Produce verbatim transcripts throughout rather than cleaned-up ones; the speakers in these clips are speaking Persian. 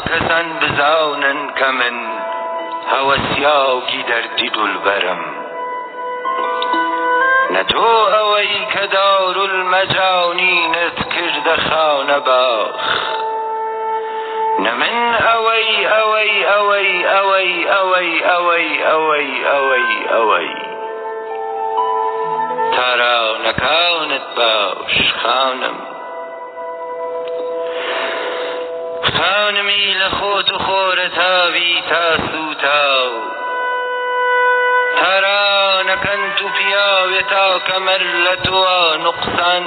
کەسان بزانن کە من هەوەسیاوی دەردی دولبەرم نە تۆ ئەوەی کە دارولمەجانینت کردە خانە باخ نە من ئەوەی ئەوەی ئەوەی ئەوەی ئەوەی ئەوەی ئەوەی ئەوەی ئەوەی تارانەکانت باش خانم خانمی لە خۆت و خۆرەتاوی تاسو تاو تارانەکەن تو پیاوێتا کەمەر لە تۆوە نوقسان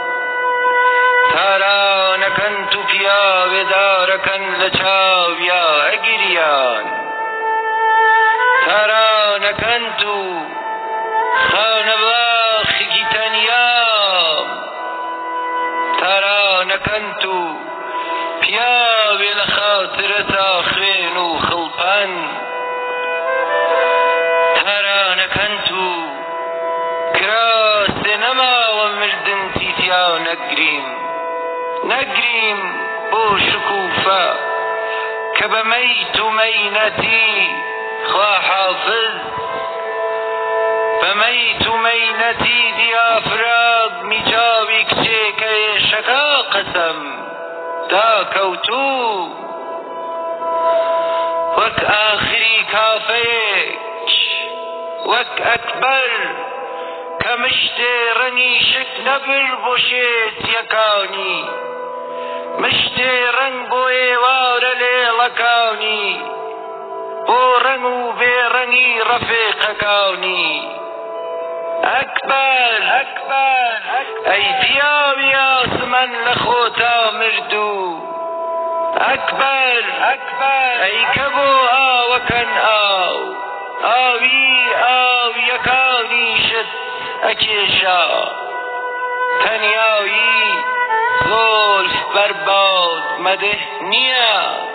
تارانەکەن تو پیاوێدارەکەن لە چاویا ئەگریان تارانەکەن تو خانەباخێکی تەنیام تارانەکەن تو پیاوێ لە خاترەتا خوێن و خڵپەن تارانەکەن تو کراسێ نەماوە مردن تیتیا نەگریم نەگریم بۆ شکوفە کە بە مەیت و مەینەتی خوا حافظ بە مەیت و مەینەتی دیافراگ میچاوی کچێکە ئێشەکە قەسەم داکەوتوو وەک ئاخری کافەیەک وەک ئەکبەر کە مشتێ ڕەنگی شک نەبر بۆ شێتیەکانی مشتێ ڕەنگ بۆ ئێوارە لێڵەکانی بۆ ڕەنگ و بێڕەنگی ڕەفێقەکانی ئەکبەر ئەکبەر ئەی پیاوی ئاسمان لە خۆتا مردوو ئەکبەر ئەکبەر ئەی کە بۆ ئاوەکەن ئاو ئاوی ئاویەکانیشت ئەکێشا تەنیایی زۆلف بەرباد مەدح نییە